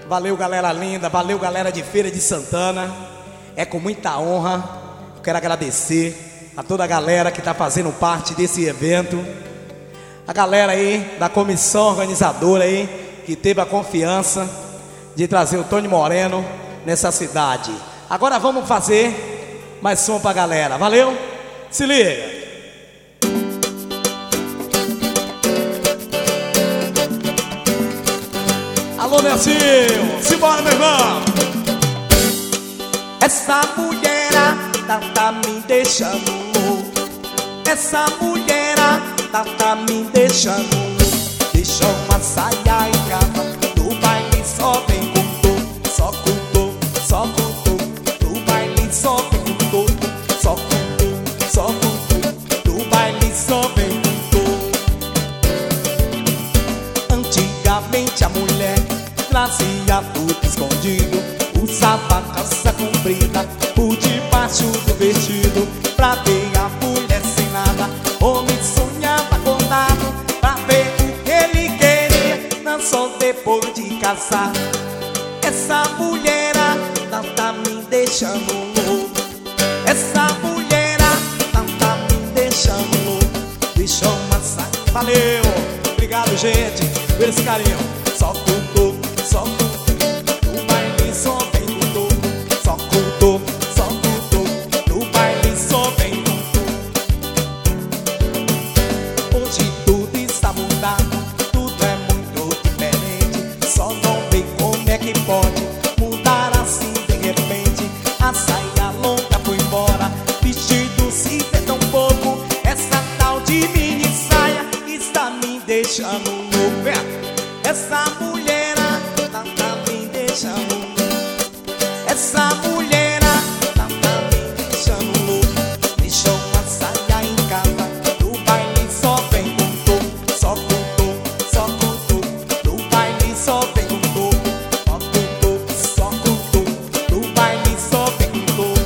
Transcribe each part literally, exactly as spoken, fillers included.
Valeu, galera linda, valeu, galera de Feira de Santana. É com muita honra, eu quero agradecer a toda a galera que está fazendo parte desse evento. A galera aí da comissão organizadora aí, que teve a confiança de trazer o Tony Moreno nessa cidade. Agora vamos fazer mais som pra galera, valeu? Se liga! Alô, Nelsinho, simbora, meu irmão! Essa mulherada tá me deixando louco. Essa mulherada tá me deixando louco. Deixou uma saia em casa, no baile só vem com dor. Só com dor, só com dor. No baile só vem com dor. Só com dor, só com dor. No baile só vem com dor. Antigamente a mulher trazia tudo escondido, usava calça comprida por debaixo do vestido, pra ver a mulher sem nada. Homem sonhava acordado pra ver o que ele queria, não só depois de casar. Essa mulherada tá me deixando louco. Essa mulherada tá me deixando louco. Deixou uma saia. Valeu, obrigado, gente, por esse carinho. Só tudo, só tudo, no baile só vem tudo. Só tudo, só tudo, no baile só vem tudo. Hoje tudo está mudado, tudo é muito diferente. Só não vê como é que pode mudar assim de repente. A saia longa foi embora, vestido se vê tão pouco. Essa tal de mini saia está me deixando louco. Essa mulherada tá me deixando louco. Essa mulherada tá me deixando louco. Deixou uma saia em casa, no baile só vem com dor. Só com dor, só com dor. No baile só vem com dor. Só com dor, só com dor. No baile só vem com dor.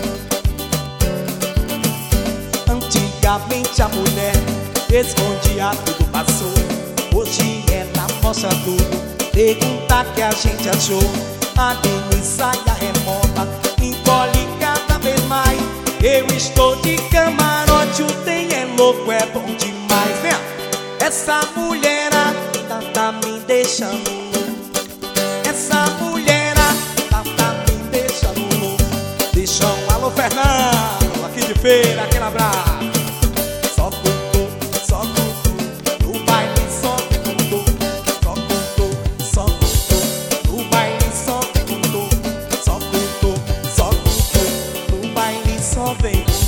Antigamente a mulher escondia tudo, passou. Hoje ela mostra tudo. Pergunta que a gente achou. A mini saia remota encolhe cada vez mais. Eu estou de camarote, o tem é louco, é bom demais. Vem, essa mulherada tá me deixando louco. Essa mulherada tá me deixando louco. Deixou um alô, Fernando, aqui de Feira, aquele abraço. Só tudo, só tudo, no baile só vem com dor. Só tudo, só tudo, no baile só vem com dor. Só tudo, só tudo, no baile só vem com dor.